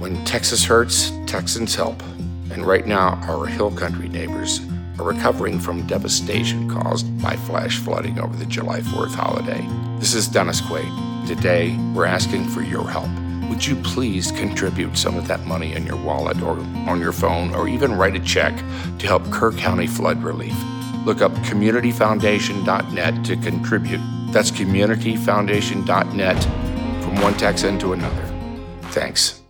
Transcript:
When Texas hurts, Texans help. And right now, our Hill Country neighbors are recovering from devastation caused by flash flooding over the July 4th holiday. This is Dennis Quaid. Today, we're asking for your help. Would you please contribute some of that money in your wallet or on your phone, or even write a check to help Kerr County flood relief? Look up communityfoundation.net to contribute. That's communityfoundation.net, from one Texan to another. Thanks.